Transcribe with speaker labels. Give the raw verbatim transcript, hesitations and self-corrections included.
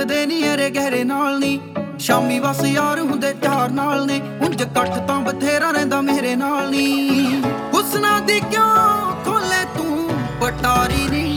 Speaker 1: ਟੁੱਟਦੇ ਨੀ ਅਰੇ ਗਹਿਰੇ ਨਾਲ ਨੀ ਸ਼ਾਮੀ ਬਸ ਯਾਰ ਹੁੰਦੇ ਚਾਰ ਨਾਲ ਨੇ ਉਂਝ ਇਕੱਠ ਤਾਂ ਬਥੇਰਾ ਰਹਿੰਦਾ ਮੇਰੇ ਨਾਲ ਨੀ ਹੁਸਨਾ ਦੀ ਕਿਉਂ ਖੋਲੇ ਤੂੰ ਪਟਾਰੀ ਨੀ